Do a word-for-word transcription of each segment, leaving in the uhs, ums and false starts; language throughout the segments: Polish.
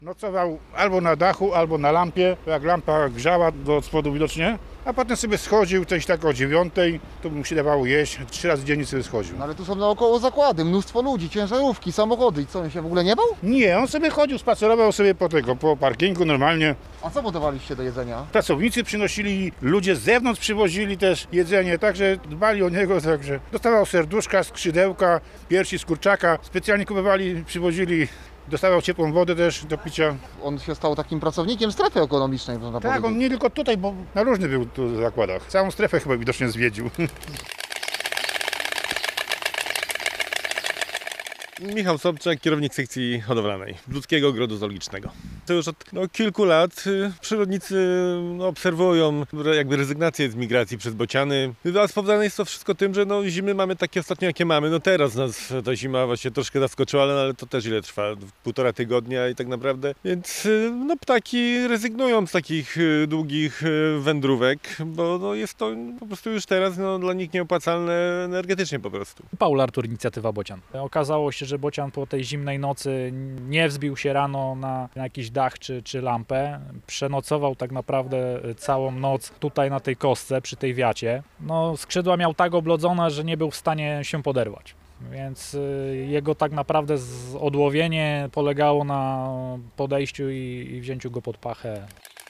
Nocował albo na dachu, albo na lampie, jak lampa grzała do spodu widocznie, a potem sobie schodził coś tak o dziewiątej, to mu się dawało jeść, trzy razy dziennie sobie schodził. No ale tu są naokoło zakłady, mnóstwo ludzi, ciężarówki, samochody i co, on się w ogóle nie bał? Nie, on sobie chodził, spacerował sobie po tego, po parkingu normalnie. A co podawaliście do jedzenia? Pracownicy przynosili, ludzie z zewnątrz przywozili też jedzenie, także dbali o niego, także dostawał serduszka, skrzydełka, piersi z kurczaka, specjalnie kupowali, przywozili. Dostawał ciepłą wodę też do picia. On się stał takim pracownikiem strefy ekonomicznej, można Tak, powiedzieć. on nie tylko tutaj, bo na różnych był tu zakładach. Całą strefę chyba widocznie zwiedził. Michał Sobczak, kierownik sekcji hodowlanej Ludzkiego Ogrodu Zoologicznego. To już od no, kilku lat y, przyrodnicy no, obserwują jakby rezygnację z migracji przez bociany. A spowodowane jest to wszystko tym, że no, zimy mamy takie ostatnio, jakie mamy. No teraz nas ta zima właśnie troszkę zaskoczyła, ale, ale to też ile trwa? Półtora tygodnia i tak naprawdę. Więc y, no, ptaki rezygnują z takich y, długich y, wędrówek, bo no, jest to po prostu już teraz no, dla nich nieopłacalne energetycznie po prostu. Paul Artur, inicjatywa Bocian. Okazało się, że bocian po tej zimnej nocy nie wzbił się rano na, na jakiś dach czy, czy lampę. Przenocował tak naprawdę całą noc tutaj na tej kostce, przy tej wiacie. No, skrzydła miał tak oblodzone, że nie był w stanie się poderwać. Więc y, jego tak naprawdę z- odłowienie polegało na podejściu i, i wzięciu go pod pachę.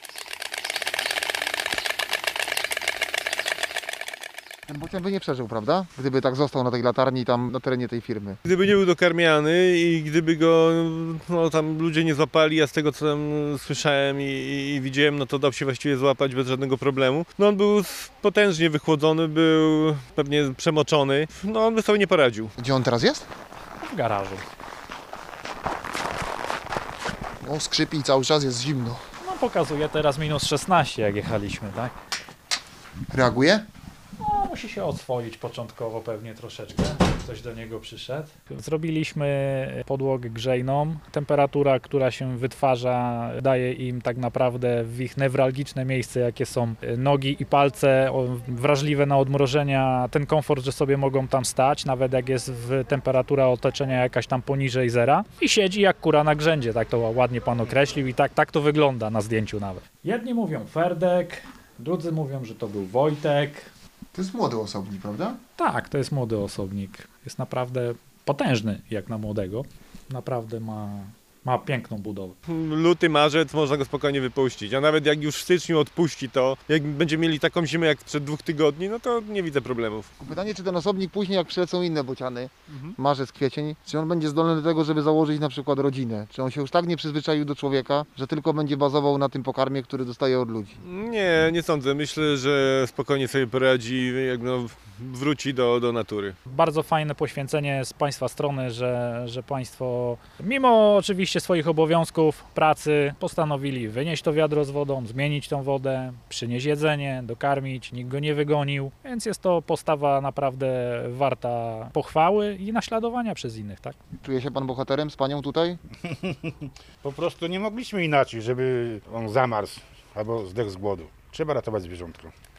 Ten bocian by nie przeżył, prawda? Gdyby tak został na tej latarni tam na terenie tej firmy. Gdyby nie był dokarmiany i gdyby go no, tam ludzie nie złapali, a z tego co tam słyszałem i, i, i widziałem, no to dał się właściwie złapać bez żadnego problemu. No on był potężnie wychłodzony, był pewnie przemoczony, no on by sobie nie poradził. Gdzie on teraz jest? W garażu. No skrzypi i cały czas jest zimno. No, pokazuje teraz minus szesnaście, jak jechaliśmy, tak? Reaguje? No, musi się oswoić początkowo pewnie troszeczkę, ktoś do niego przyszedł. Zrobiliśmy podłogę grzejną. Temperatura, która się wytwarza, daje im tak naprawdę w ich newralgiczne miejsce, jakie są nogi i palce, o, wrażliwe na odmrożenia, ten komfort, że sobie mogą tam stać, nawet jak jest w temperatura otoczenia jakaś tam poniżej zera i siedzi jak kura na grzędzie, tak to ładnie pan określił i tak, tak to wygląda na zdjęciu nawet. Jedni mówią Ferdek, drudzy mówią, że to był Wojtek. To jest młody osobnik, prawda? Tak, to jest młody osobnik. Jest naprawdę potężny jak na młodego. Naprawdę ma, ma piękną budowę. Luty, marzec można go spokojnie wypuścić, a nawet jak już w styczniu odpuści to, jak będziemy mieli taką zimę jak sprzed dwóch tygodni, no to nie widzę problemów. Pytanie, czy ten osobnik później, jak przylecą inne bociany, marzec, kwiecień, czy on będzie zdolny do tego, żeby założyć na przykład rodzinę? Czy on się już tak nie przyzwyczaił do człowieka, że tylko będzie bazował na tym pokarmie, który dostaje od ludzi? Nie, nie sądzę. Myślę, że spokojnie sobie poradzi, jak no, wróci do, do natury. Bardzo fajne poświęcenie z Państwa strony, że, że Państwo mimo oczywiście swoich obowiązków, pracy postanowili wynieść to wiadro z wodą, zmienić tą wodę, przynieść jedzenie, dokarmić, nikt go nie wygonił, więc jest to postawa naprawdę warta pochwały i naśladowania przez innych, tak? Czuje się pan bohaterem z panią tutaj? Po prostu nie mogliśmy inaczej, żeby on zamarzł albo zdechł z głodu. Trzeba ratować zwierzątko.